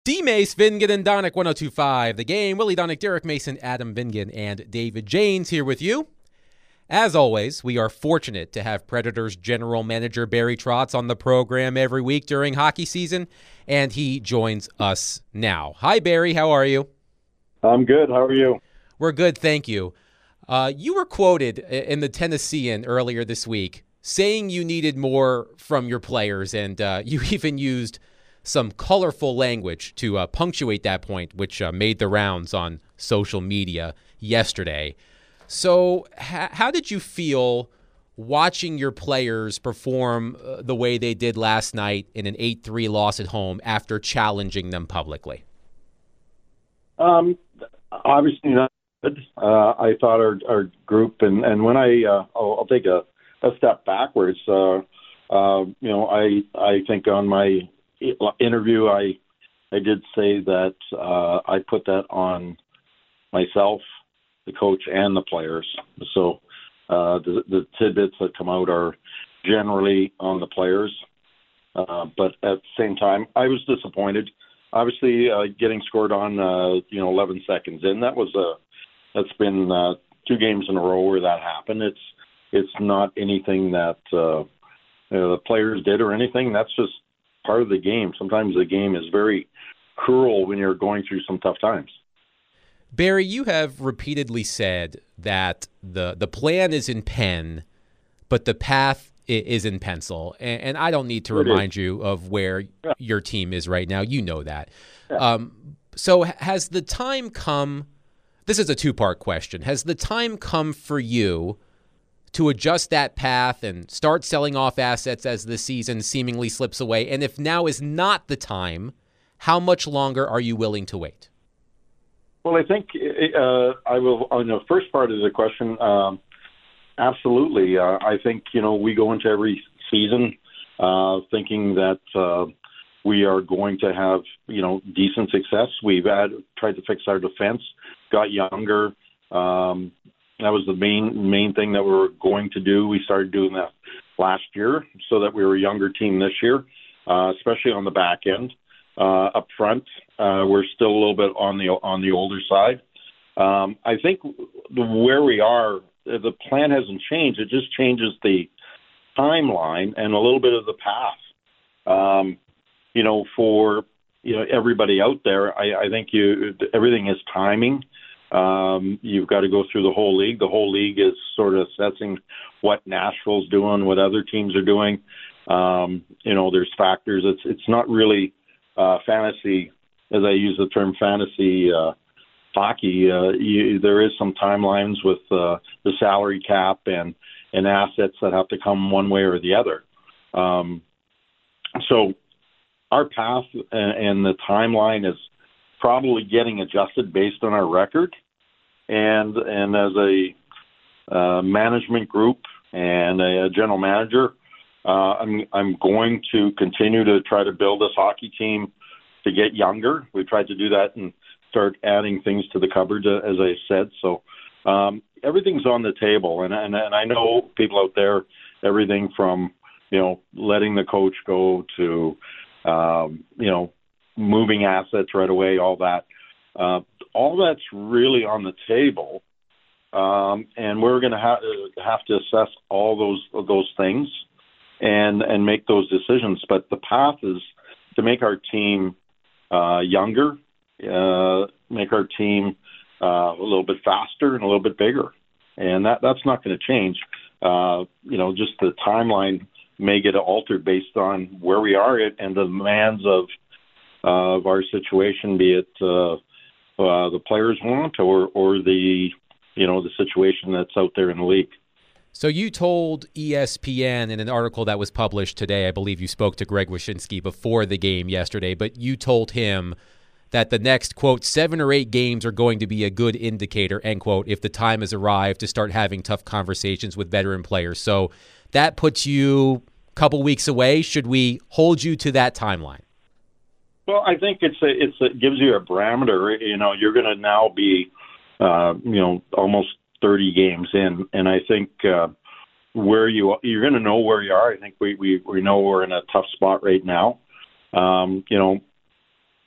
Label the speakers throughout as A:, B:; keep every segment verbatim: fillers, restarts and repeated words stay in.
A: D. Mace, Vingan, and Donick, one oh two point five. The Game, Willie Donick, Derek Mason, Adam Vingan, and David Janes here with you. As always, we are fortunate to have Predators general manager Barry Trotz on the program every week during hockey season, and he joins us now. Hi, Barry. How are you?
B: I'm good. How are you?
A: We're good, thank you. Uh, you were quoted in the Tennessean earlier this week saying you needed more from your players, and uh, you even used some colorful language to uh, punctuate that point, which uh, made the rounds on social media yesterday. So ha- how did you feel watching your players perform uh, the way they did last night in an eight three loss at home after challenging them publicly?
B: Um, obviously not good. Uh, I thought our, our group, and, and when I, uh, I'll, I'll take a, a step backwards. Uh, uh, you know, I, I think on my interview, I, I did say that uh, I put that on myself, the coach, and the players. So uh, the, the tidbits that come out are generally on the players. Uh, but at the same time, I was disappointed. Obviously, uh, getting scored on, uh, you know, eleven seconds in, that was a, that's been uh, two games in a row where that happened. It's, it's not anything that uh, you know, the players did or anything. That's just part of the game. Sometimes the game is very cruel when you're going through some tough times.
A: Barry, you have repeatedly said that the the plan is in pen, but the path is in pencil. And, and I don't need to it remind is. you of where yeah. your team is right now. You know that. Yeah. Um, so has the time come, this is a two-part question, has the time come for you to adjust that path and start selling off assets as the season seemingly slips away? And if now is not the time, how much longer are you willing to wait?
B: Well, I think uh, I will, on the first part of the question, um, absolutely. Uh, I think, you know, we go into every season uh, thinking that uh, we are going to have, you know, decent success. We've had, tried to fix our defense, got younger. Um, that was the main main thing that we were going to do. We started doing that last year so that we were a younger team this year, uh, especially on the back end. Uh, up front, uh, we're still a little bit on the on the older side. Um, I think where we are, the plan hasn't changed. It just changes the timeline and a little bit of the path. Um, you know, for you know everybody out there, I, I think you everything is timing. Um, you've got to go through the whole league. The whole league is sort of assessing what Nashville's doing, what other teams are doing. Um, you know, there's factors. It's it's not really uh, fantasy, as I use the term fantasy uh, hockey. Uh, you, there is some timelines with uh, the salary cap and, and assets that have to come one way or the other. Um, so our path and, and the timeline is probably getting adjusted based on our record, and and as a uh, management group and a, a general manager, uh, I'm I'm going to continue to try to build this hockey team to get younger. We tried to do that and start adding things to the cupboard, uh, as I said. So um, everything's on the table, and, and and I know people out there, everything from you know letting the coach go to um, you know. moving assets right away, all that. Uh, all that's really on the table, um, and we're going to have have to assess all those those things and and make those decisions. But the path is to make our team uh, younger, uh, make our team uh, a little bit faster and a little bit bigger, and that that's not going to change. Uh, you know, just the timeline may get altered based on where we are at and the demands of. Uh, of our situation, be it uh, uh, the players want or or the you know the situation that's out there in the league.
A: So you told E S P N in an article that was published today, I believe you spoke to Greg Wyshynski before the game yesterday, but you told him that the next, quote, seven or eight games are going to be a good indicator, end quote, if the time has arrived to start having tough conversations with veteran players. So that puts you a couple weeks away. Should we hold you to that timeline?
B: Well, I think it's a, it's a, it gives you a parameter. You know, you're going to now be, uh, you know, almost thirty games in, and I think uh, where you you're going to know where you are. I think we, we we know we're in a tough spot right now. Um, you know,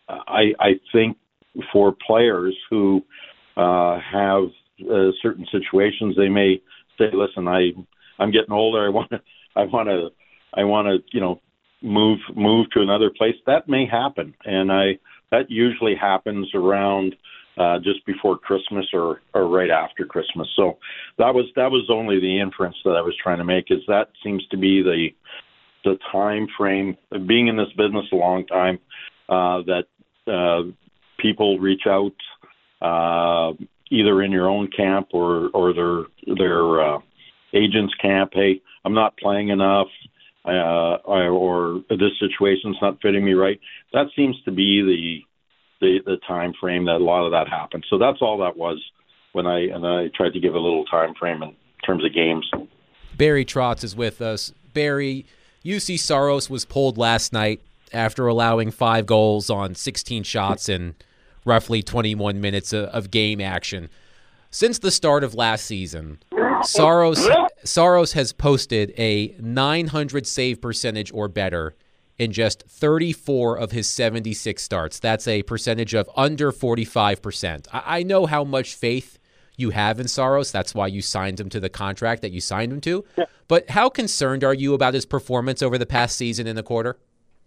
B: I, I think for players who uh, have uh, certain situations, they may say, "Listen, I I'm getting older. I want to I want to I want to you know move move to another place." That may happen, and I that usually happens around uh, just before Christmas or, or right after Christmas. So that was that was only the inference that I was trying to make. Is that seems to be the the time frame. Being in this business a long time, uh, that uh, people reach out uh, either in your own camp or or their their uh, agent's camp. Hey, I'm not playing enough. Uh, or this situation's not fitting me right. That seems to be the, the the time frame that a lot of that happens. So that's all that was when I and I tried to give a little time frame in terms of games.
A: Barry Trotz is with us. Barry, U C Saros was pulled last night after allowing five goals on sixteen shots in roughly twenty-one minutes of game action. Since the start of last season, Saros Saros has posted a nine hundred save percentage or better in just thirty-four of his seventy-six starts. That's a percentage of under forty-five percent. I, I know how much faith you have in Saros. That's why you signed him to the contract that you signed him to. Yeah. But how concerned are you about his performance over the past season in the quarter?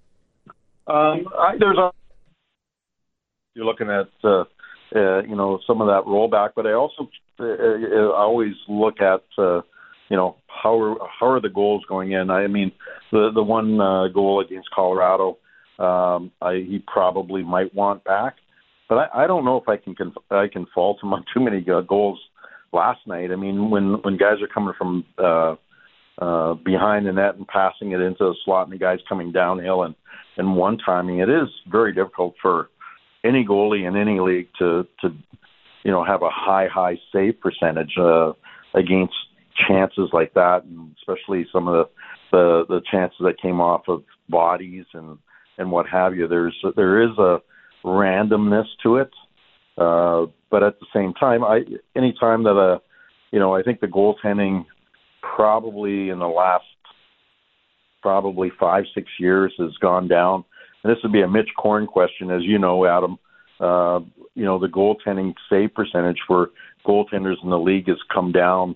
B: Um, I, there's a, you're looking at uh, uh, you know some of that rollback, but I also uh, I always look at uh, you know how are how are the goals going in. I mean the the one uh, goal against Colorado, um, I, he probably might want back, but I, I don't know if I can I can fault him on too many uh, goals last night. I mean when when guys are coming from uh, uh, behind the net and passing it into the slot, and the guys coming downhill and and one timing, it is very difficult for any goalie in any league to, to you know, have a high, high save percentage uh, against chances like that, and especially some of the, the, the chances that came off of bodies and, and what have you. There's there is a randomness to it, uh, but at the same time, I any time that a you know, I think the goaltending probably in the last probably five, six years has gone down. And this would be a Mitch Korn question, as you know, Adam. Uh, you know, the goaltending save percentage for goaltenders in the league has come down.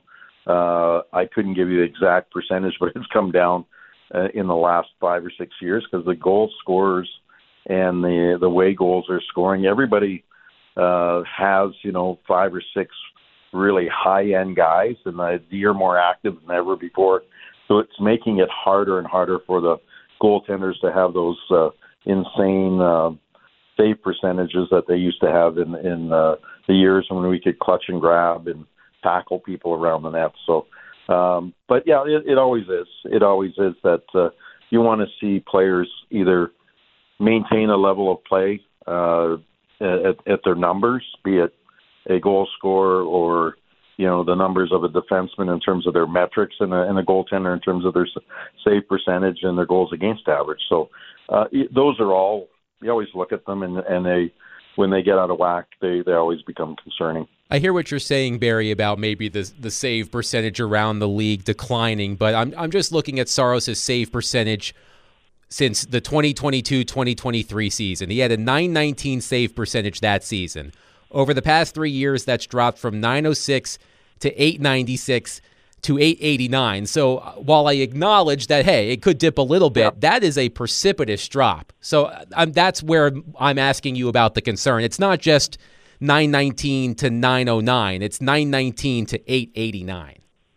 B: Uh, I couldn't give you the exact percentage, but it's come down uh, in the last five or six years because the goal scorers and the the way goals are scoring, everybody uh, has, you know, five or six really high-end guys, and the are more active than ever before. So it's making it harder and harder for the goaltenders to have those uh, insane uh, save percentages that they used to have in, in uh, the years when we could clutch and grab and tackle people around the net. So, um, but yeah, it, it always is. It always is that uh, you want to see players either maintain a level of play uh, at, at their numbers, be it a goal scorer or you know, the numbers of a defenseman in terms of their metrics and a, and a goaltender in terms of their save percentage and their goals against average. So uh, those are all, you always look at them and, and they, when they get out of whack, they, they always become concerning.
A: I hear what you're saying, Barry, about maybe the the save percentage around the league declining, but I'm I'm just looking at Saros' save percentage since the twenty twenty-two twenty twenty-three season. He had a nine nineteen save percentage that season. Over the past three years, that's dropped from nine oh six to eight ninety-six to eight eighty-nine. So while I acknowledge that, hey, it could dip a little bit, yeah. that is a precipitous drop. So um, that's where I'm asking you about the concern. It's not just nine nineteen to nine oh nine. It's nine nineteen to eight eighty-nine.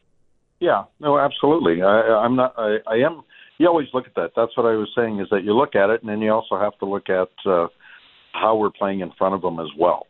B: Yeah, no, absolutely. I, I'm not. I, I am. You always look at that. That's what I was saying. Is that you look at it, and then you also have to look at uh, how we're playing in front of them as well.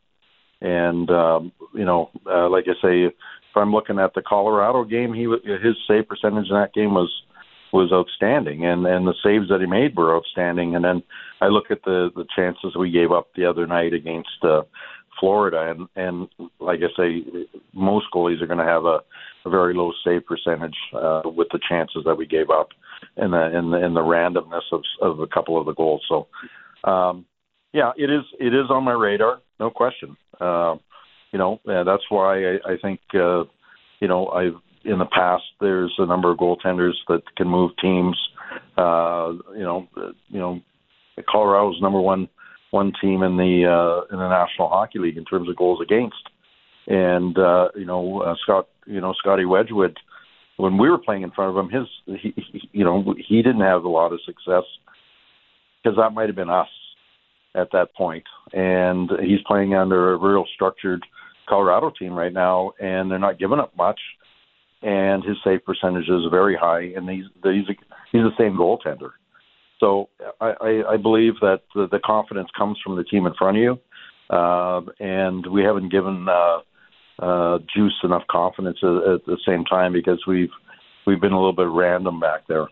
B: And um, you know, uh, like I say, if I'm looking at the Colorado game, he his save percentage in that game was was outstanding, and and the saves that he made were outstanding. And then I look at the the chances we gave up the other night against uh, Florida, and and like I say, most goalies are going to have a, a very low save percentage uh, with the chances that we gave up, and the and the, and the randomness of of a couple of the goals. So. Um, Yeah, it is. It is on my radar, no question. Uh, you know, uh, that's why I, I think uh, you know I've in the past there's a number of goaltenders that can move teams. Uh, you know, uh, you know, Colorado's number one one team in the uh, in the National Hockey League in terms of goals against. And uh, you know, uh, Scott, you know, Scotty Wedgwood, when we were playing in front of him, his, he, he, you know, he didn't have a lot of success because that might have been us at that point. And he's playing under a real structured Colorado team right now, and they're not giving up much. And his save percentage is very high, and he's he's he's the same goaltender. So I, I, I believe that the, the confidence comes from the team in front of you, uh, and we haven't given uh, uh, Juice enough confidence at, at the same time because we've we've been a little bit random back there.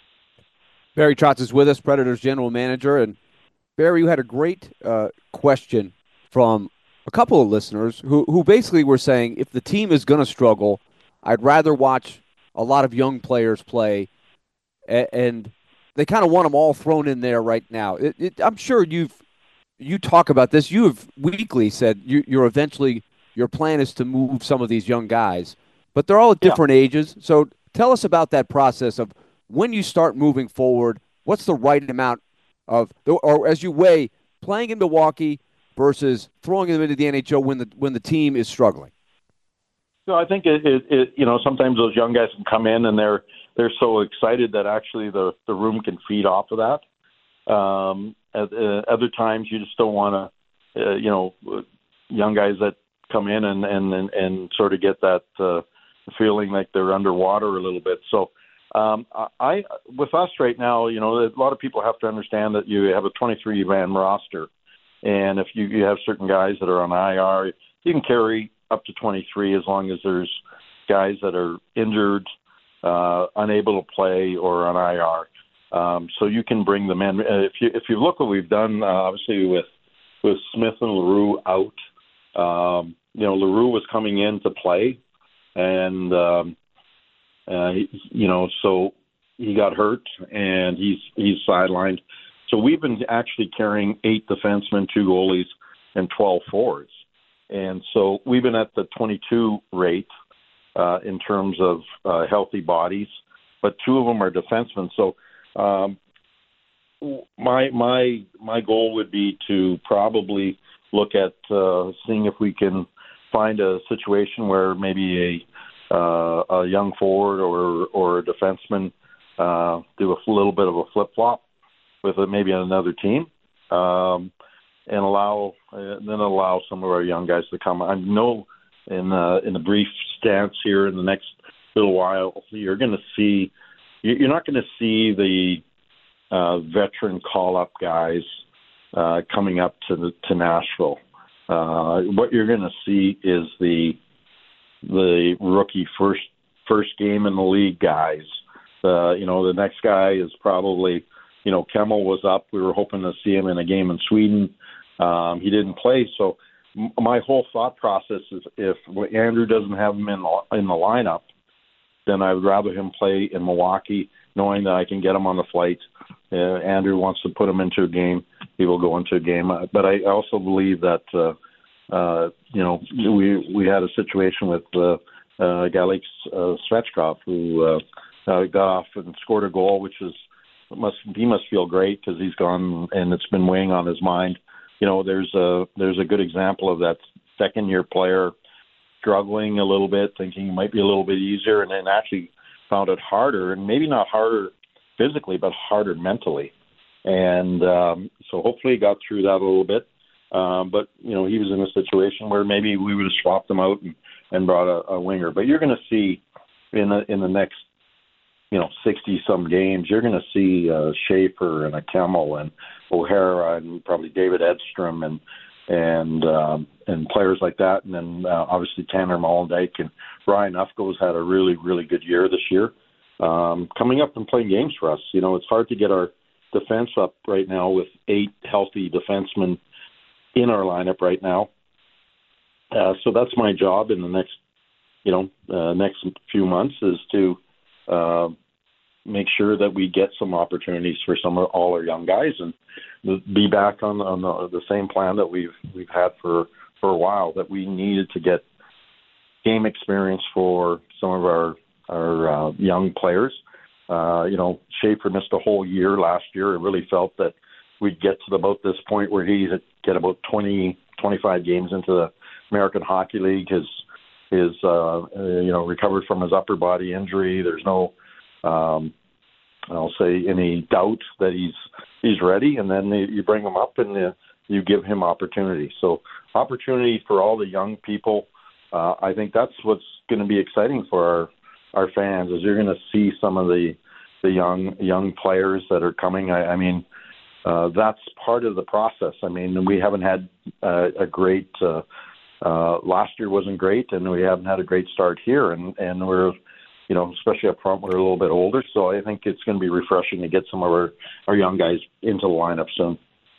C: Barry Trotz is with us, Predators general manager, and Barry, you had a great uh, question from a couple of listeners who who basically were saying if the team is going to struggle, I'd rather watch a lot of young players play, and, and they kind of want them all thrown in there right now. It, it, I'm sure you've you talk about this. You have weekly said you, you're eventually your plan is to move some of these young guys, but they're all at different yeah. ages. So tell us about that process of when you start moving forward. What's the right amount of, or as you weigh playing in Milwaukee versus throwing them into the N H L when the when the team is struggling?
B: So I think it, it, it you know sometimes those young guys can come in and they're they're so excited that actually the the room can feed off of that. Um, at, uh, other times you just don't want to uh, you know young guys that come in and and and, and sort of get that uh, feeling like they're underwater a little bit. So. Um, I, with us right now, you know, a lot of people have to understand that you have a twenty-three man roster. And if you, you have certain guys that are on I R, you can carry up to twenty-three as long as there's guys that are injured, uh, unable to play, or on I R. Um, so you can bring them in. If you, if you look what we've done, uh, obviously with, with Smith and Leroux out, um, you know, Leroux was coming in to play and, um, Uh, you know, so he got hurt and he's he's sidelined. So we've been actually carrying eight defensemen, two goalies, and twelve forwards. And so we've been at the twenty-two rate uh, in terms of uh, healthy bodies, but two of them are defensemen. So um, my my my goal would be to probably look at uh, seeing if we can find a situation where maybe a Uh, a young forward or or a defenseman uh, do a little bit of a flip flop with a, maybe another team, um, and allow uh, then allow some of our young guys to come. I know in uh, in a brief stance here in the next little while, you're going to see you're not going to see the uh, veteran call up guys uh, coming up to the, to Nashville. Uh, what you're going to see is the the rookie first first game in the league guys. Uh, you know, the next guy is probably, you know, Kemmel was up. We were hoping to see him in a game in Sweden. Um, he didn't play. So m- my whole thought process is if Andrew doesn't have him in the, in the lineup, then I would rather him play in Milwaukee, knowing that I can get him on the flight. Uh, Andrew wants to put him into a game, he will go into a game. Uh, but I also believe that, uh, Uh, you know, we we had a situation with uh, uh, Galix uh, Svechkov who uh, uh, got off and scored a goal, which is must he must feel great because he's gone and it's been weighing on his mind. You know, there's a there's a good example of that second year player struggling a little bit, thinking it might be a little bit easier, and then actually found it harder, and maybe not harder physically, but harder mentally. And um, so hopefully he got through that a little bit. Um, but, you know, he was in a situation where maybe we would have swapped him out and, and brought a, a winger. But you're going to see in the, in the next, you know, sixty-some games, you're going to see uh, Schaefer and a Kemmel and O'Hara and probably David Edstrom and and um, and players like that. And then uh, obviously Tanner Molendyk and Ryan Ufko's had a really, really good year this year. Um, coming up and playing games for us. You know, it's hard to get our defense up right now with eight healthy defensemen in our lineup right now. Uh, so that's my job in the next, you know, uh, next few months is to uh, make sure that we get some opportunities for some of all our young guys and be back on, on the, the same plan that we've we've had for, for a while, that we needed to get game experience for some of our our uh, young players. Uh, you know, Schaefer missed a whole year last year. I really felt that we'd get to about this point where he'd get about twenty, twenty-five games into the American Hockey League. His his uh, you know recovered from his upper body injury. There's no um, I'll say any doubt that he's he's ready, and then you bring him up and uh, you give him opportunity. So opportunity for all the young people. Uh, I think that's what's going to be exciting for our, our fans, is you're going to see some of the the young young players that are coming. I, I mean, uh, that's part of the process. I mean, we haven't had uh, a great uh, uh, last year wasn't great, and we haven't had a great start here, and and we're you know, especially up front, we're a little bit older, so I think it's going to be refreshing to get some of our, our young guys into the lineup soon.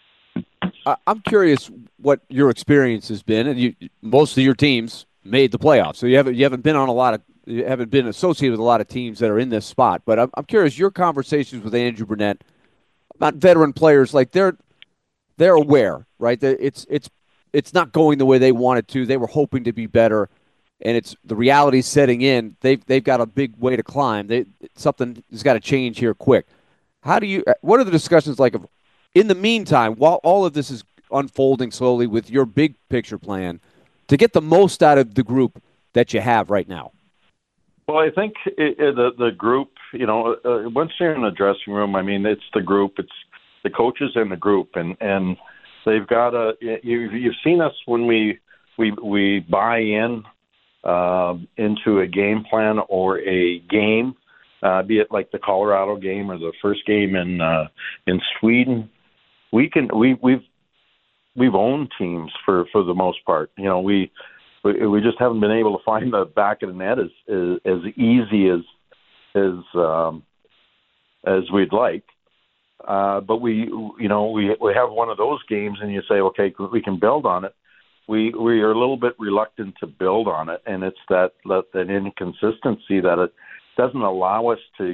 C: I'm curious what your experience has been, and you, most of your teams made the playoffs, so you haven't you haven't been on a lot of you haven't been associated with a lot of teams that are in this spot. But I'm, I'm curious your conversations with Andrew Brunette about veteran players, like they're they're aware, right? That it's it's it's not going the way they wanted to. They were hoping to be better. And it's the reality setting in. They've they've got a big way to climb. They something has got to change here quick. How do you? What are the discussions like? Of, in the meantime, while all of this is unfolding slowly with your big picture plan, to get the most out of the group that you have right now.
B: Well, I think it, it, the the group. You know, uh, once you're in the dressing room, I mean, it's the group. It's the coaches and the group, and and they've got a. You you've seen us when we we we buy in. Uh, into a game plan or a game, uh, be it like the Colorado game or the first game in uh, in Sweden, we can we we've we've owned teams for, for the most part. You know, we, we we just haven't been able to find the back of the net as as, as easy as as um, as we'd like. Uh, but we you know we we have one of those games, and you say, okay, we can build on it. We we are a little bit reluctant to build on it, and it's that that inconsistency that it doesn't allow us to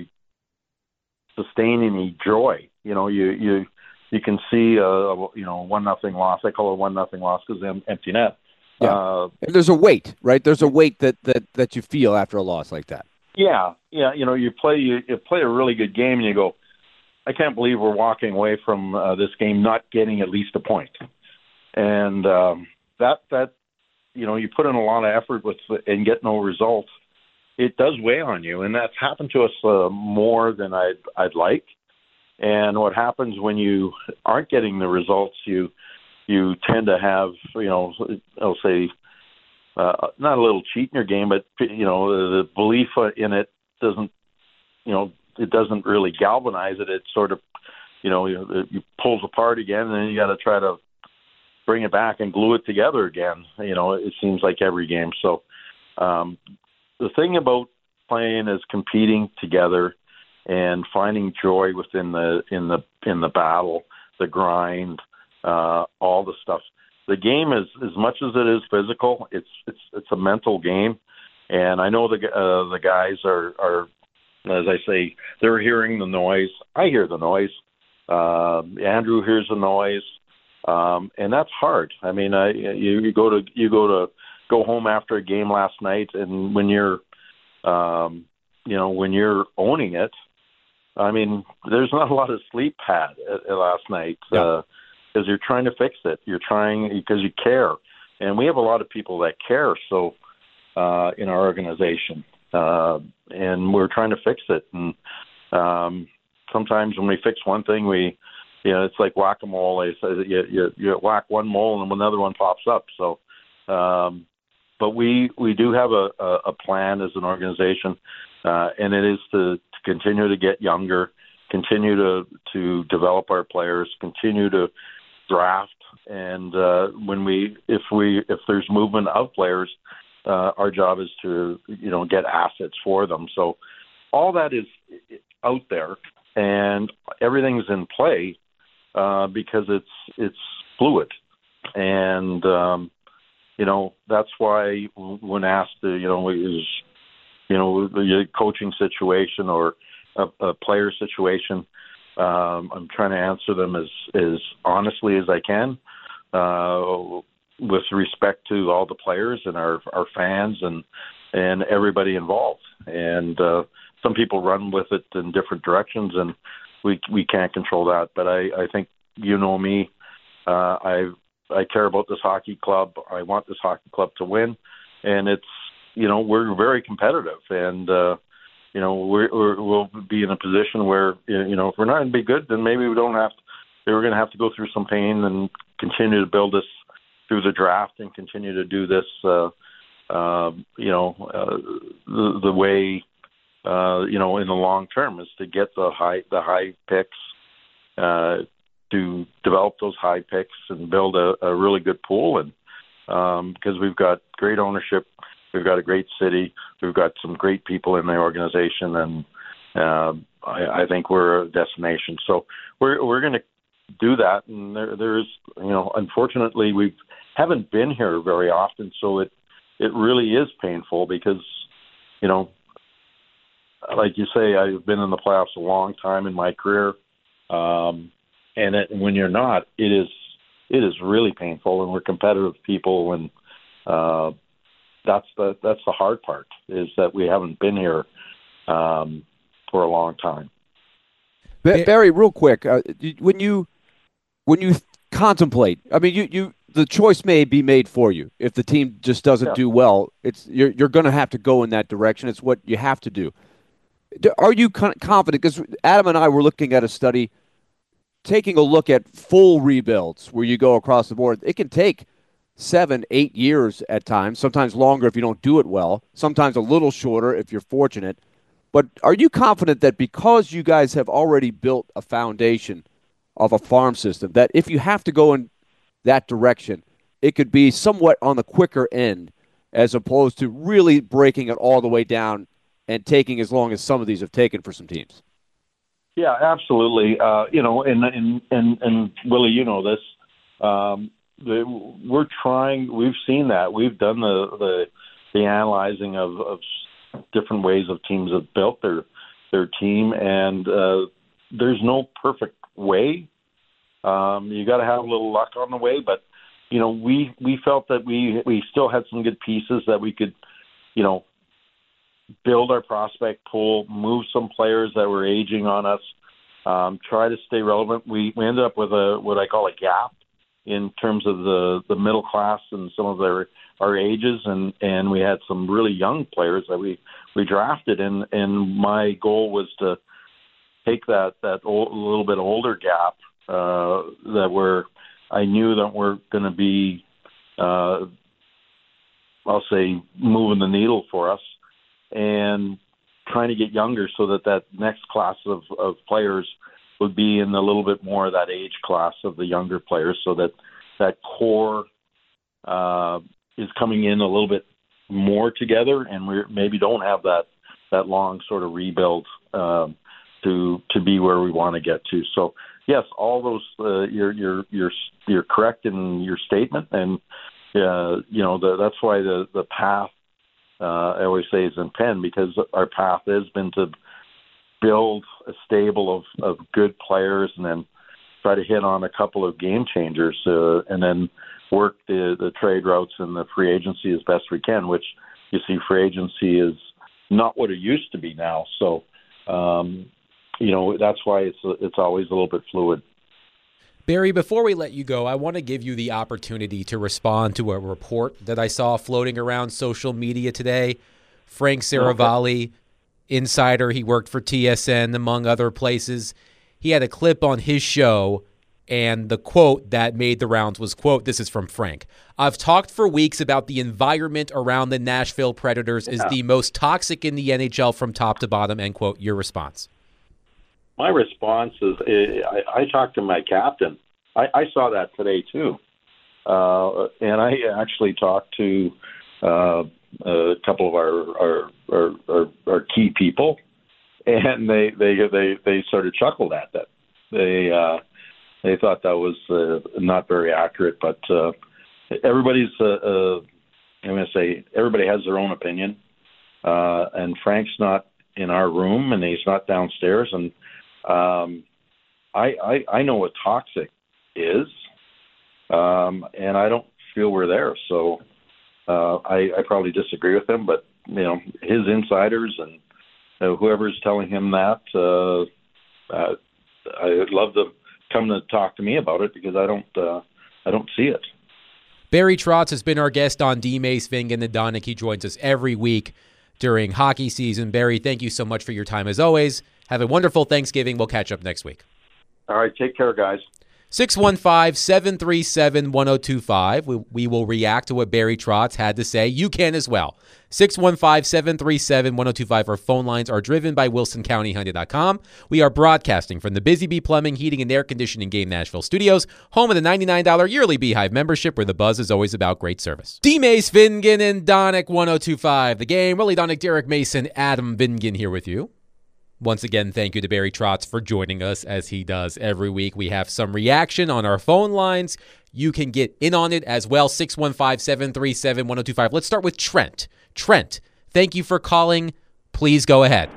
B: sustain any joy. You know, you you you can see a you know one nothing loss. I call it one nothing loss because empty net.
C: Yeah. Uh, and there's a weight, right? There's a weight that, that, that you feel after a loss like that.
B: Yeah, yeah. You know, you play you, you play a really good game, and you go, I can't believe we're walking away from uh, this game not getting at least a point, and. Um, That that you know you put in a lot of effort with and get no results, it does weigh on you, and that's happened to us uh, more than I'd I'd like. And what happens when you aren't getting the results, you you tend to have you know I'll say uh, not a little cheat in your game, but you know the, the belief in it doesn't you know it doesn't really galvanize it. It sort of you know it, it pulls apart again, and then you got to try to bring it back and glue it together again. You know, it seems like every game. So um, the thing about playing is competing together and finding joy within the in the in the battle, the grind, uh, all the stuff. The game is as much as it is physical. It's it's it's a mental game, and I know the uh, the guys are are as I say they're hearing the noise. I hear the noise. Uh, Andrew hears the noise. Um, and that's hard. I mean, uh, you, you go to you go to go home after a game last night, and when you're, um, you know, when you're owning it, I mean, there's not a lot of sleep had uh, last night because uh, you're trying to fix it. You're trying because you care, and we have a lot of people that care. So uh, in our organization, uh, and we're trying to fix it. And um, sometimes when we fix one thing, we You know, it's like whack-a-mole. You, you, you whack one mole and another one pops up. So, um, but we we do have a, a plan as an organization, uh, and it is to, to continue to get younger, continue to, to develop our players, continue to draft, and uh, when we if we if there's movement of players, uh, our job is to you know get assets for them. So, all that is out there, and everything's in play. Uh, because it's it's fluid, and um, you know that's why when asked, uh, you know, is you know the coaching situation or a, a player situation, um, I'm trying to answer them as as honestly as I can, uh, with respect to all the players and our our fans and and everybody involved. And uh, some people run with it in different directions, and we we can't control that. But I, I think you know me. Uh, I I care about this hockey club. I want this hockey club to win, and it's you know we're very competitive, and uh, you know we're, we're, we'll be in a position where you know if we're not going to be good, then maybe we don't have to. We're going to have to go through some pain and continue to build this through the draft and continue to do this. Uh, uh, you know uh, the, the way uh, you know in the long term is to get the high the high picks. Uh, to develop those high picks and build a, a really good pool. And um, because we've got great ownership, we've got a great city, we've got some great people in the organization, and uh, I, I think we're a destination. So we're we're going to do that. And there, there's, you know, unfortunately, we haven't been here very often, so it it really is painful because, you know, like you say, I've been in the playoffs a long time in my career. Um, And it, when you're not, it is it is really painful. And we're competitive people, and uh, that's the that's the hard part is that we haven't been here um, for a long time.
C: Barry, real quick, uh, when you when you contemplate, I mean, you, you the choice may be made for you. If the team just doesn't yeah. do well, it's you're you're going to have to go in that direction. It's what you have to do. Are you confident? Because Adam and I were looking at a study. Taking a look at full rebuilds where you go across the board, it can take seven, eight years at times, sometimes longer if you don't do it well, sometimes a little shorter if you're fortunate. But are you confident that because you guys have already built a foundation of a farm system, that if you have to go in that direction, it could be somewhat on the quicker end as opposed to really breaking it all the way down and taking as long as some of these have taken for some teams?
B: Yeah, absolutely. Uh, you know, and, and and and Willie, you know this. Um, the, we're trying. We've seen that. We've done the the, the analyzing of, of different ways of teams have built their their team, and uh, there's no perfect way. Um, you got to have a little luck on the way, but you know, we we felt that we we still had some good pieces that we could, you know, build our prospect pool, move some players that were aging on us, um, try to stay relevant. We, we ended up with a what I call a gap in terms of the, the middle class and some of their our ages, and, and we had some really young players that we, we drafted, and, and my goal was to take that that old, a little bit older gap uh, that were I knew that were going to be, uh, I'll say, moving the needle for us, and trying to get younger so that that next class of, of players would be in a little bit more of that age class of the younger players, so that that core uh, is coming in a little bit more together, and we maybe don't have that that long sort of rebuild um, to to be where we want to get to. So yes, all those uh, you're you're you're you're correct in your statement, and uh, you know the, that's why the the path. Uh, I always say is in Penn, because our path has been to build a stable of, of good players and then try to hit on a couple of game changers uh, and then work the, the trade routes and the free agency as best we can, which you see free agency is not what it used to be now. So, um, you know, that's why it's it's always a little bit fluid.
A: Barry, before we let you go, I want to give you the opportunity to respond to a report that I saw floating around social media today. Frank Seravalli, insider, he worked for T S N, among other places. He had a clip on his show, and the quote that made the rounds was, quote, this is from Frank, "I've talked for weeks about the environment around the Nashville Predators is
B: yeah.
A: the most toxic in the N H L from top to bottom," end quote. Your response?
B: My response is I, I talked to my captain. I, I saw that today too, uh, and I actually talked to uh, a couple of our our, our our our key people, and they they they they sort of chuckled at that. They uh, they thought that was uh, not very accurate, but uh, everybody's uh, uh, I'm going to say everybody has their own opinion, uh, and Frank's not in our room, and he's not downstairs, and Um, I, I I know what toxic is, um, and I don't feel we're there. So uh, I, I probably disagree with him, but you know his insiders and uh, whoever's telling him that, uh, uh, I'd love to come to talk to me about it because I don't uh, I don't see it.
A: Barry Trotz has been our guest on D. Mace, Vingan, and Donick. He joins us every week during hockey season. Barry, thank you so much for your time as always. Have a wonderful Thanksgiving. We'll catch up next week.
B: All right, take care, guys.
A: six one five, seven three seven, one oh two five. We, we will react to what Barry Trotz had to say. You can as well. six one five, seven three seven, one oh two five. Our phone lines are driven by Wilson County Hyundai dot com. We are broadcasting from the Busy Bee Plumbing, Heating, and Air Conditioning Game Nashville Studios, home of the ninety-nine dollars yearly Beehive membership, where the buzz is always about great service. D. Mace, Vingan, and Donick, one oh two five. The Game. Willie Donick, Derek Mason, Adam Vingan here with you. Once again, thank you to Barry Trotz for joining us as he does every week. We have some reaction on our phone lines. You can get in on it as well. six one five, seven three seven, one oh two five. Let's start with Trent. Trent, thank you for calling. Please go ahead.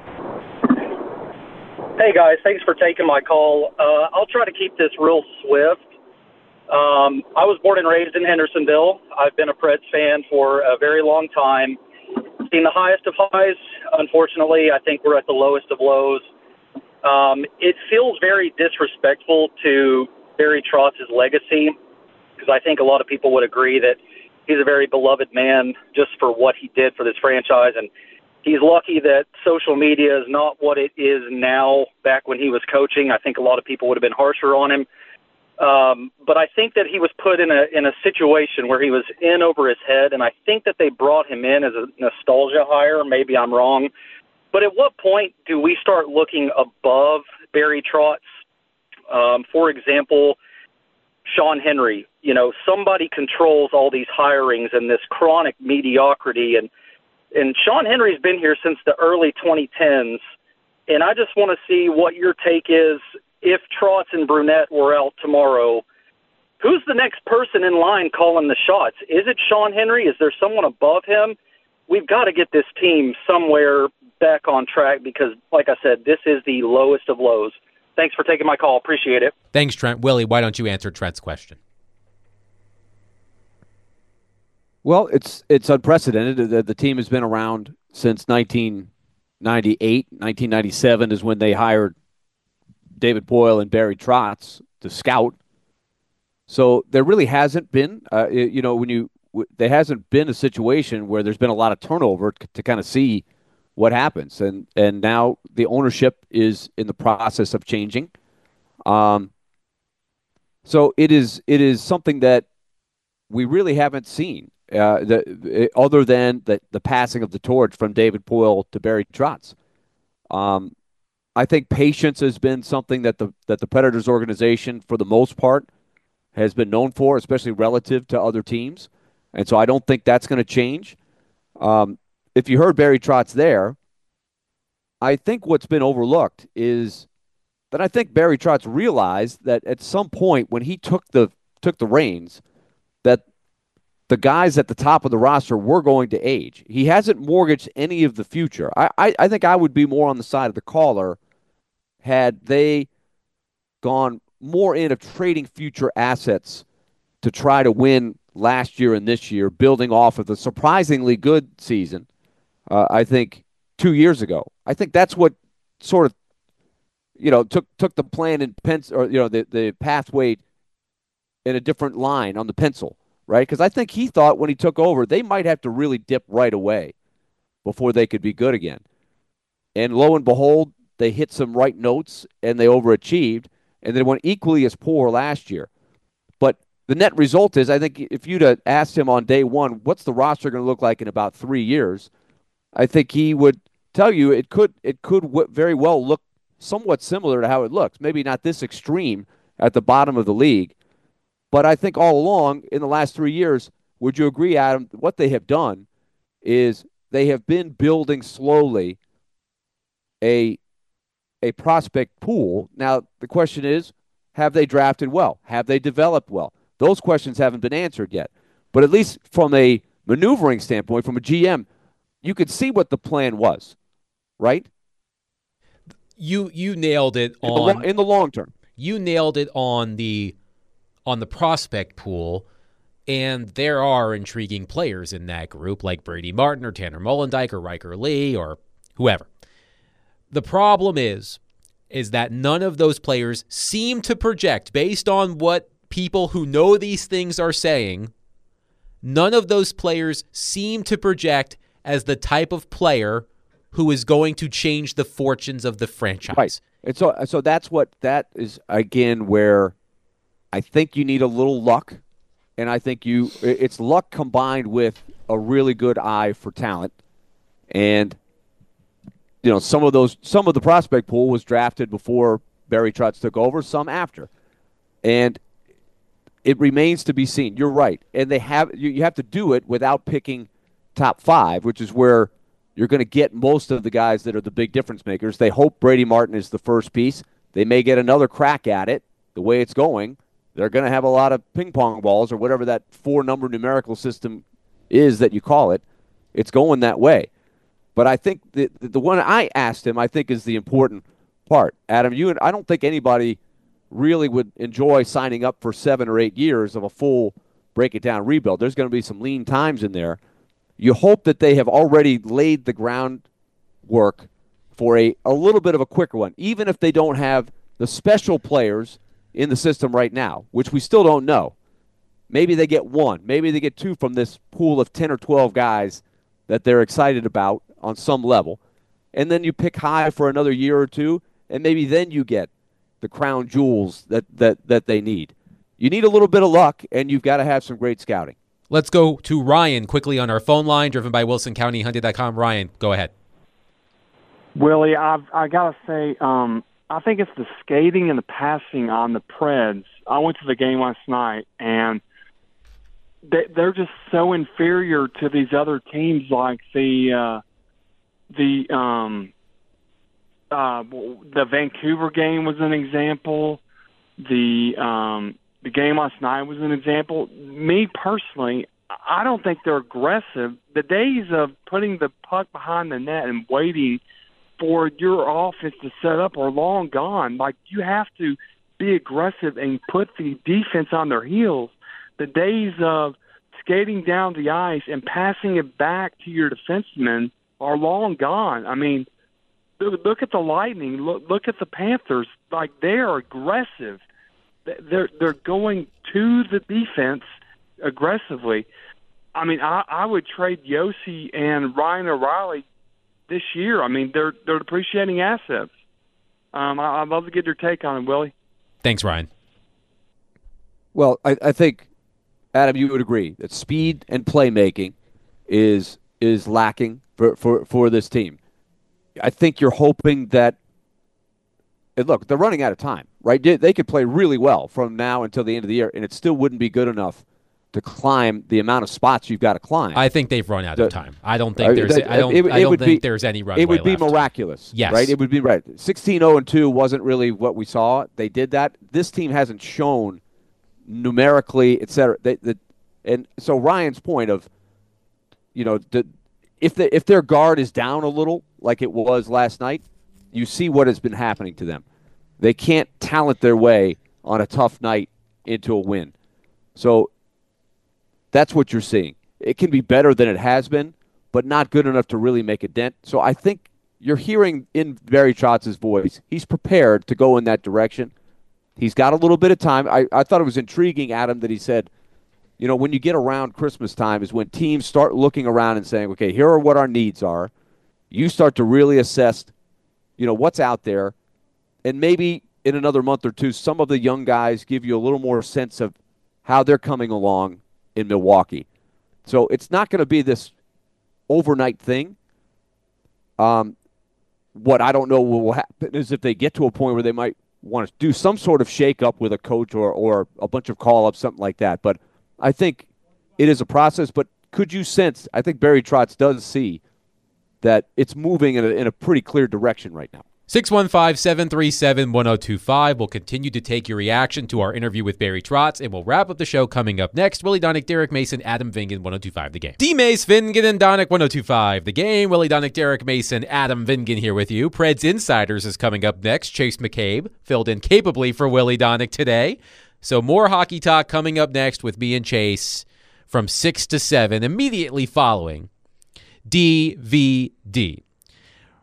D: Hey, guys. Thanks for taking my call. Uh, I'll try to keep this real swift. Um, I was born and raised in Hendersonville. I've been a Preds fan for a very long time. Seen the highest of highs. Unfortunately, I think we're at the lowest of lows. Um, it feels very disrespectful to Barry Trotz's legacy, because I think a lot of people would agree that he's a very beloved man just for what he did for this franchise. And he's lucky that social media is not what it is now. Back when he was coaching, I think a lot of people would have been harsher on him. Um, but I think that he was put in a in a situation where he was in over his head, and I think that they brought him in as a nostalgia hire. Maybe I'm wrong. But at what point do we start looking above Barry Trotz? Um, for example, Sean Henry. You know, somebody controls all these hirings and this chronic mediocrity. And, and Sean Henry's been here since the early twenty tens, and I just want to see what your take is. If Trotz and Brunette were out tomorrow, who's the next person in line calling the shots? Is it Sean Henry? Is there someone above him? We've got to get this team somewhere back on track because, like I said, this is the lowest of lows. Thanks for taking my call. Appreciate it.
A: Thanks, Trent. Willie, why don't you answer Trent's question?
C: Well, it's it's unprecedented. The, the team has been around since nineteen ninety-eight. nineteen ninety-seven is when they hired David Boyle and Barry Trotz to scout. So there really hasn't been, uh, you know, when you there hasn't been a situation where there's been a lot of turnover to, to kind of see what happens. And and now the ownership is in the process of changing. Um, so it is it is something that we really haven't seen, uh, the, other than the, the passing of the torch from David Boyle to Barry Trotz. Um, I think patience has been something that the that the Predators organization, for the most part, has been known for, especially relative to other teams. And so I don't think that's going to change. Um, if you heard Barry Trotz there, I think what's been overlooked is that I think Barry Trotz realized that at some point when he took the took the reins, that the guys at the top of the roster were going to age. He hasn't mortgaged any of the future. I, I, I think I would be more on the side of the caller had they gone more in of trading future assets to try to win last year and this year, building off of the surprisingly good season, uh, I think, two years ago. I think that's what sort of, you know, took took the plan in pencil, or, you know, the, the pathway in a different line on the pencil, right? Because I think he thought when he took over, they might have to really dip right away before they could be good again. And lo and behold, they hit some right notes and they overachieved, and they went equally as poor last year. But the net result is, I think if you'd have asked him on day one, what's the roster going to look like in about three years, I think he would tell you it could it could w- very well look somewhat similar to how it looks. Maybe not this extreme at the bottom of the league, but I think all along in the last three years, would you agree, Adam, what they have done is they have been building slowly a a prospect pool. Now, the question is, have they drafted well? Have they developed well? Those questions haven't been answered yet. But at least from a maneuvering standpoint, from a G M, you could see what the plan was, right?
A: You you nailed it
C: in
A: on
C: the, in the long term.
A: You nailed it on the on the prospect pool, and there are intriguing players in that group like Brady Martin or Tanner Mollendijk or Riker Lee or whoever. The problem is is that none of those players seem to project, based on what people who know these things are saying, none of those players seem to project as the type of player who is going to change the fortunes of the franchise.
C: Right. And so, so that's what that is, again, where I think you need a little luck. And I think you it's luck combined with a really good eye for talent. And, you know, some of those, some of the prospect pool was drafted before Barry Trotz took over, some after. And it remains to be seen. You're right. And they have you, you have to do it without picking top five, which is where you're going to get most of the guys that are the big difference makers. They hope Brady Martin is the first piece. They may get another crack at it the way it's going. They're going to have a lot of ping pong balls or whatever that four-number numerical system is that you call it. It's going that way. But I think the, the one I asked him, I think, is the important part. Adam, you and I don't think anybody really would enjoy signing up for seven or eight years of a full break-it-down rebuild. There's going to be some lean times in there. You hope that they have already laid the groundwork for a, a little bit of a quicker one, even if they don't have the special players in the system right now, which we still don't know. Maybe they get one. Maybe they get two from this pool of ten or twelve guys that they're excited about on some level. And then you pick high for another year or two, and maybe then you get the crown jewels that, that, that they need. You need a little bit of luck, and you've got to have some great scouting.
A: Let's go to Ryan quickly on our phone line, driven by Wilson County Hyundai dot com. Ryan, go ahead.
E: Willie, I've I gotta say, um, I think it's the skating and the passing on the Preds. I went to the game last night, and they, they're just so inferior to these other teams, like the uh, the um, uh, the Vancouver game was an example. The um, the game last night was an example. Me personally, I don't think they're aggressive. The days of putting the puck behind the net and waiting for your offense to set up are long gone. Like, you have to be aggressive and put the defense on their heels. The days of skating down the ice and passing it back to your defensemen are long gone. I mean, look at the Lightning. Look, look at the Panthers. Like, they're aggressive. They're they're going to the defense aggressively. I mean, I, I would trade Yossi and Ryan O'Reilly this year. I mean, they're they're depreciating assets. Um, I, I'd love to get your take on it, Willie.
A: Thanks, Ryan.
C: Well, I, I think, Adam, you would agree that speed and playmaking is is lacking for, for, for this team. I think you're hoping that, and look, they're running out of time, right? They could play really well from now until the end of the year, and it still wouldn't be good enough to climb the amount of spots you've got to climb.
A: I think they've run out the, of time. I don't think there's. I don't. It, it I don't think be, there's any runway
C: It would be
A: left.
C: miraculous.
A: Yes,
C: right. It would be right. sixteen oh and two wasn't really what we saw. They did that. This team hasn't shown numerically, et cetera. They, the, and so Ryan's point of, you know, the, if the, if their guard is down a little, like it was last night, you see what has been happening to them. They can't talent their way on a tough night into a win. So that's what you're seeing. It can be better than it has been, but not good enough to really make a dent. So I think you're hearing in Barry Trotz's voice, he's prepared to go in that direction. He's got a little bit of time. I, I thought it was intriguing, Adam, that he said, you know, when you get around Christmas time is when teams start looking around and saying, okay, here are what our needs are. You start to really assess, you know, what's out there. And maybe in another month or two, some of the young guys give you a little more sense of how they're coming along in Milwaukee. So it's not going to be this overnight thing. Um, what I don't know will happen is if they get to a point where they might want to do some sort of shake-up with a coach or, or a bunch of call-ups, something like that. But I think it is a process. But could you sense, I think Barry Trotz does see that it's moving in a, in a pretty clear direction right now.
A: six one five, seven three seven, one oh two five. We'll continue to take your reaction to our interview with Barry Trotz, and we'll wrap up the show coming up next. Willie Donick, Derek Mason, Adam Vingan, one oh two five The Game. D-Mace, Vingan, and Donick, one oh two five The Game. Willie Donick, Derek Mason, Adam Vingan here with you. Preds Insiders is coming up next. Chase McCabe filled in capably for Willie Donick today. So more hockey talk coming up next with me and Chase from six to seven, immediately following D V D.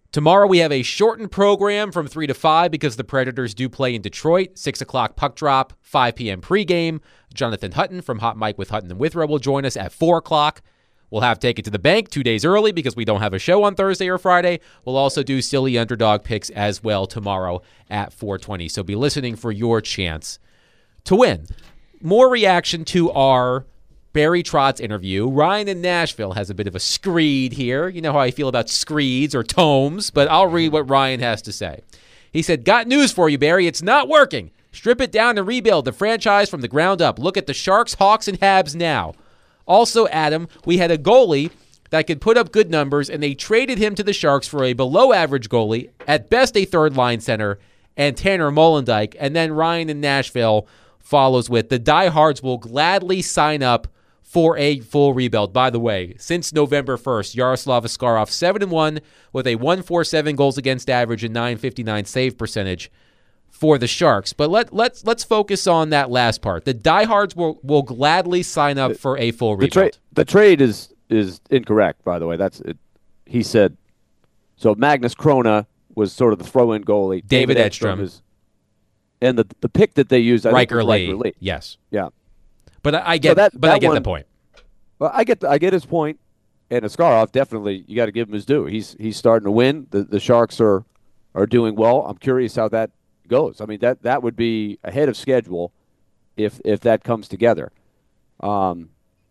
A: Tomorrow we have a shortened program from three to five because the Predators do play in Detroit. six o'clock puck drop, five p.m. pregame. Jonathan Hutton from Hot Mike with Hutton and Withrow will join us at four o'clock. We'll have Take It to the Bank two days early because we don't have a show on Thursday or Friday. We'll also do Silly Underdog Picks as well tomorrow at four twenty. So be listening for your chance to win. More reaction to our Barry Trotz interview. Ryan in Nashville has a bit of a screed here. You know how I feel about screeds or tomes, but I'll read what Ryan has to say. He said, "Got news for you, Barry. It's not working. Strip it down and rebuild the franchise from the ground up. Look at the Sharks, Hawks, and Habs now. Also, Adam, we had a goalie that could put up good numbers, and they traded him to the Sharks for a below-average goalie, at best a third-line center, and Tanner Molendyk." And then Ryan in Nashville follows with, "The diehards will gladly sign up for a full rebuild." By the way, since November first, Yaroslav Askarov seven and one with a one forty-seven goals against average and nine fifty-nine save percentage for the Sharks. But let, let's let's focus on that last part. The diehards will, will gladly sign up for a full
C: the
A: rebuild.
C: Tra- the trade is is incorrect, by the way. That's it. He said, so Magnus Krona was sort of the throw-in goalie.
A: David, David Edstrom.
C: Edstrom is, and the the pick that they used, I
A: Riker
C: think was
A: Lee.
C: Riker Lee.
A: Yes.
C: Yeah.
A: But I, I get,
C: so that,
A: but
C: that
A: I get
C: one,
A: the point.
C: Well, I get, the, I get his point, and Askarov definitely, you got to give him his due. He's he's starting to win. The the Sharks are are doing well. I'm curious how that goes. I mean, that that would be ahead of schedule if if that comes together. Um.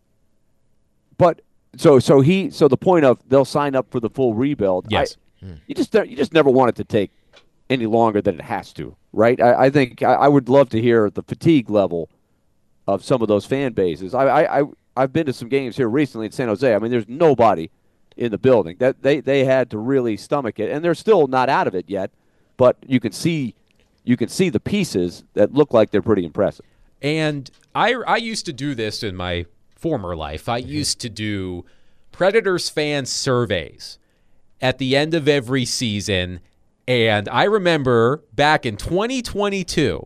C: But so so he so the point of they'll sign up for the full rebuild.
A: Yes.
C: I, mm. You just you just never want it to take any longer than it has to, right? I, I think I, I would love to hear the fatigue level of some of those fan bases. I, I, I, I've been to some games here recently in San Jose. I mean, there's nobody in the building. That they, they had to really stomach it, and they're still not out of it yet. But you can see, you can see the pieces that look like they're pretty impressive.
A: And I, I used to do this in my former life. I used to do Predators fan surveys at the end of every season, and I remember back in twenty twenty-two.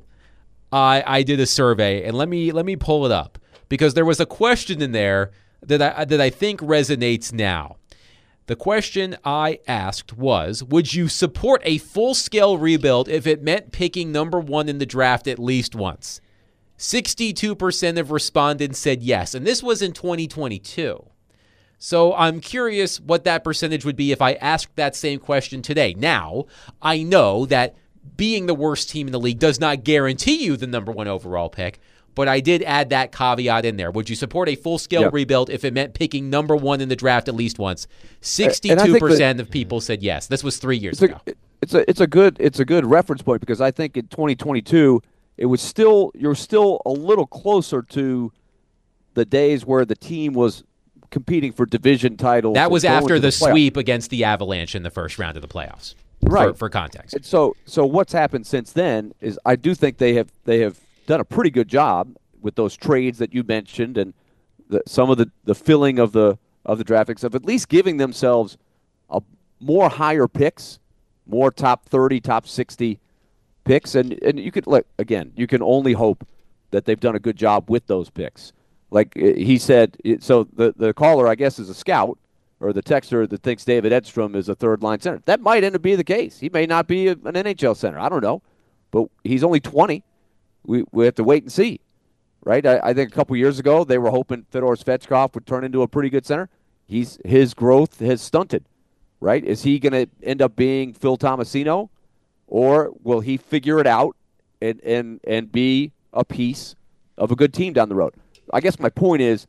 A: I, I did a survey, and let me let me pull it up because there was a question in there that I that I think resonates now. The question I asked was, would you support a full-scale rebuild if it meant picking number one in the draft at least once? sixty-two percent of respondents said yes, and this was in twenty twenty-two. So I'm curious what that percentage would be if I asked that same question today. Now, I know that being the worst team in the league does not guarantee you the number one overall pick, but I did add that caveat in there. Would you support a full-scale
C: yep.
A: rebuild if it meant picking number one in the draft at least once? sixty-two percent of people said yes. This was three years
C: it's
A: ago.
C: A, it's a it's a good it's a good reference point because I think in twenty twenty-two it was still you're still a little closer to the days where the team was competing for division titles.
A: That was after the, the
C: sweep
A: against the Avalanche in the first round of the playoffs.
C: Right.
A: For, for context.
C: And so so what's happened since then is I do think they have they have done a pretty good job with those trades that you mentioned and the, some of the, the filling of the of the draft picks of at least giving themselves a more higher picks, more top thirty, top sixty picks. And, and you could like again, you can only hope that they've done a good job with those picks. Like he said, so the, the caller, I guess, is a scout. Or the texter that thinks David Edstrom is a third-line center. That might end up being the case. He may not be an N H L center. I don't know. But he's only twenty. We we have to wait and see, right? I, I think a couple years ago they were hoping Fedor Svechkov would turn into a pretty good center. He's His growth has stunted, right? Is he going to end up being Phil Tomasino? Or will he figure it out and, and, and be a piece of a good team down the road? I guess my point is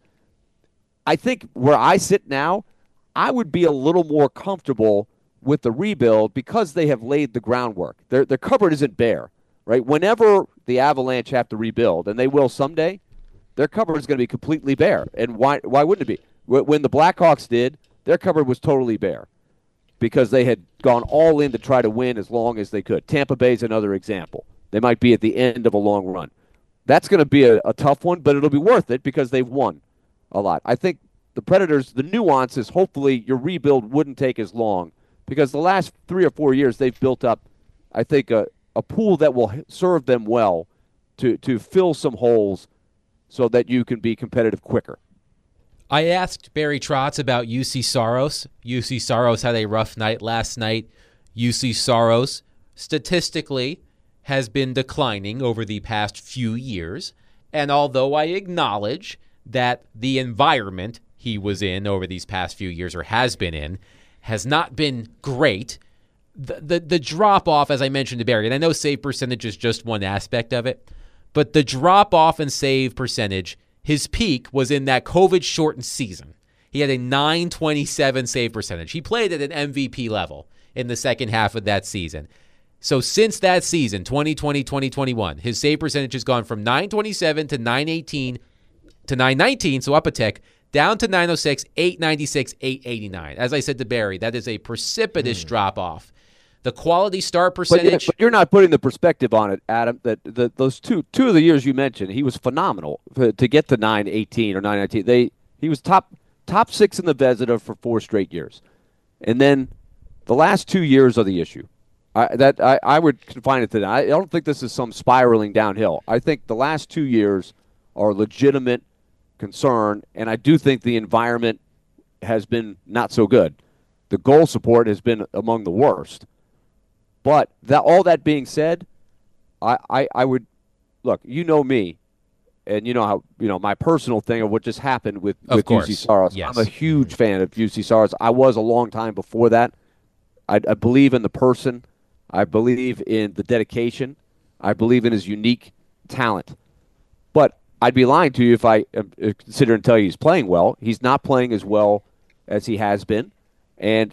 C: I think where I sit now, I would be a little more comfortable with the rebuild because they have laid the groundwork. Their their cupboard isn't bare, right? Whenever the Avalanche have to rebuild, and they will someday, their cupboard is going to be completely bare. And why why wouldn't it be? When the Blackhawks did, their cupboard was totally bare because they had gone all in to try to win as long as they could. Tampa Bay is another example. They might be at the end of a long run. That's going to be a, a tough one, but it'll be worth it because they've won a lot. I think the Predators, the nuance is hopefully your rebuild wouldn't take as long because the last three or four years they've built up, I think, a, a pool that will serve them well to, to fill some holes so that you can be competitive quicker.
A: I asked Barry Trotz about U C Saros. U C Saros had a rough night last night U C Saros statistically has been declining over the past few years. And although I acknowledge that the environment he was in over these past few years, or has been in, has not been great, the the, the drop-off, as I mentioned to Barry, and I know save percentage is just one aspect of it, but the drop-off in save percentage, his peak was in that COVID-shortened season. He had a nine twenty-seven save percentage. He played at an M V P level in the second half of that season. So since that season, twenty twenty, twenty twenty-one, his save percentage has gone from nine twenty-seven to nine eighteen to nine nineteen, so up a tick, down to nine oh six, eight ninety-six, eight eighty-nine. As I said to Barry, that is a precipitous mm. drop-off. The quality start percentage...
C: But, but you're not putting the perspective on it, Adam, that the, those two two of the years you mentioned, he was phenomenal to get to nine eighteen or nine nineteen. They, he was top top six in the Vezina for four straight years. And then the last two years are the issue. I, that I, I would confine it to that. I don't think this is some spiraling downhill. I think the last two years are legitimate concern, and I do think the environment has been not so good. The goal support has been among the worst. But that all that being said, I, I, I would look. You know me, and you know how you know my personal thing of what just happened with, with U C Saros.
A: Yes.
C: I'm a huge fan of U C Saros. I was a long time before that. I, I believe in the person. I believe in the dedication. I believe in his unique talent. But I'd be lying to you if I uh, consider and tell you he's playing well. He's not playing as well as he has been. And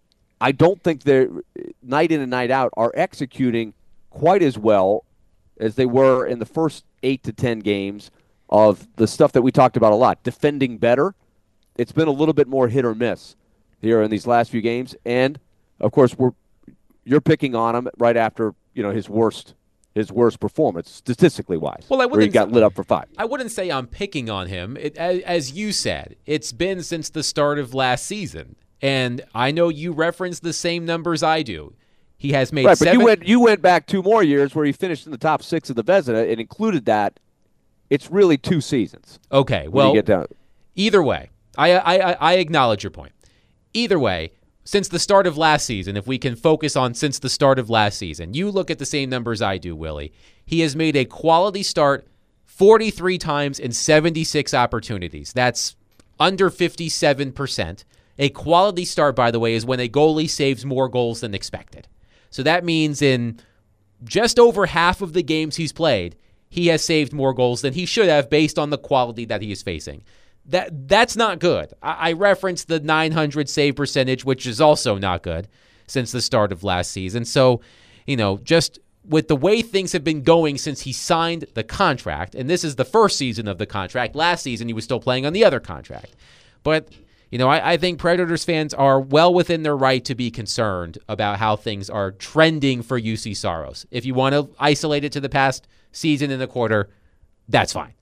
C: I don't think they're, night in and night out, are executing quite as well as they were in the first eight to ten games of the stuff that we talked about a lot. Defending better. It's been a little bit more hit or miss here in these last few games. And, of course, we're you're picking on him right after, you know, his worst his worst performance, statistically wise,
A: well, I
C: where he got lit up for five.
A: I wouldn't say I'm picking on him. It, as, as you said, it's been since the start of last season. And I know you reference the same numbers I do. He has made
C: right,
A: seven.
C: But you went, you went back two more years where he finished in the top six of the Vezina and included that. It's really two seasons.
A: Okay, well,
C: you get down.
A: Either way, I, I, I acknowledge your point. Either way, since the start of last season, if we can focus on since the start of last season, you look at the same numbers I do, Willie. He has made a quality start forty-three times in seventy-six opportunities. That's under fifty-seven percent. A quality start, by the way, is when a goalie saves more goals than expected. So that means in just over half of the games he's played, he has saved more goals than he should have based on the quality that he is facing. That That's not good. I, I referenced the nine hundred save percentage, which is also not good since the start of last season. So, you know, just with the way things have been going since he signed the contract, and this is the first season of the contract. Last season, he was still playing on the other contract. But, you know, I, I think Predators fans are well within their right to be concerned about how things are trending for U C Saros. If you want to isolate it to the past season and a quarter, that's fine.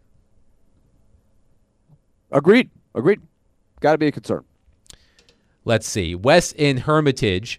C: Agreed. Agreed. Got to be a concern.
A: Let's see. Wes in Hermitage.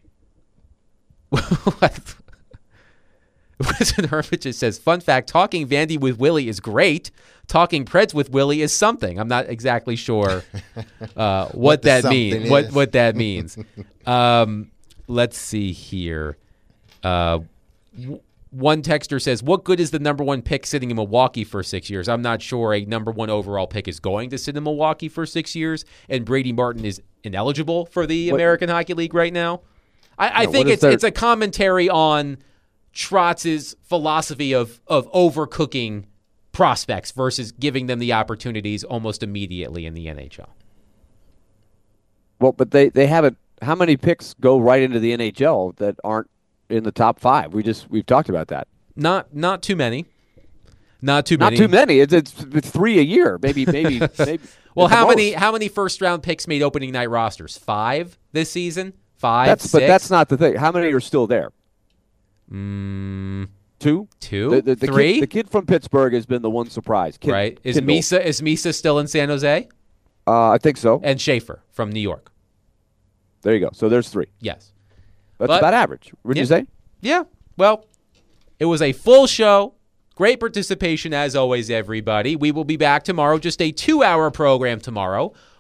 A: Wes in Hermitage says, fun fact, talking Vandy with Willie is great. Talking Preds with Willie is something. I'm not exactly sure uh, what, what that means. What what that means. um, let's see here. Uh, w- One texter says, what good is the number one pick sitting in Milwaukee for six years? I'm not sure a number one overall pick is going to sit in Milwaukee for six years, and Brady Martin is ineligible for the what? American Hockey League right now. I, I no, think it's it's a commentary on Trotz's philosophy of, of overcooking prospects versus giving them the opportunities almost immediately in the N H L.
C: Well, but they, they haven't – how many picks go right into the N H L that aren't in the top five? We just we've talked about that.
A: Not not too many. Not too many.
C: Not too many. It's, it's three a year. Maybe maybe maybe.
A: Well, how many how many first round picks made opening night rosters? Five this season. Five.
C: That's,
A: six?
C: But that's not the thing. How many are still there?
A: Mm,
C: two.
A: Two.
C: The, the, the
A: three.
C: Kid, the kid from Pittsburgh has been the one surprise. Kid,
A: right. Is
C: Kindle.
A: Misa is Misa still in San Jose?
C: Uh, I think so.
A: And Schaefer from New York.
C: There you go. So there's three.
A: Yes.
C: That's
A: but,
C: about average. Wouldn't
A: yeah.
C: you say?
A: Yeah. Well, it was a full show. Great participation as always, everybody. We will be back tomorrow, just a two-hour program tomorrow.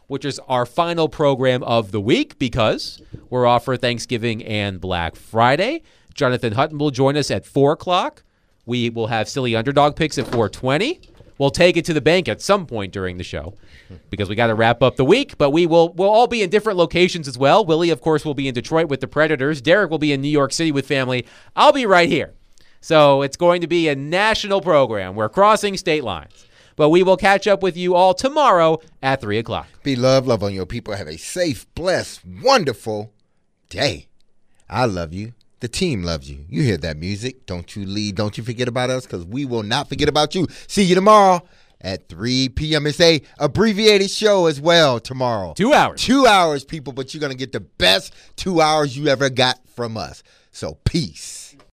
A: which is our final program of the week because we're off for Thanksgiving and Black Friday. Jonathan Hutton will join us at four o'clock. We will have Silly Underdog Picks at four twenty. We'll take it to the bank at some point during the show because we got to wrap up the week, but we will we'll all be in different locations as well. Willie, of course, will be in Detroit with the Predators. Derek will be in New York City with family. I'll be right here. So it's going to be a national program. We're crossing state lines. But we will catch up with you all tomorrow at three o'clock.
F: Be love, love on your people. Have a safe, blessed, wonderful day. I love you. The team loves you. You hear that music. Don't you leave. Don't you forget about us because we will not forget about you. See you tomorrow at three p.m. It's a abbreviated show as well tomorrow.
A: Two hours.
F: Two hours, people, but you're going to get the best two hours you ever got from us. So peace.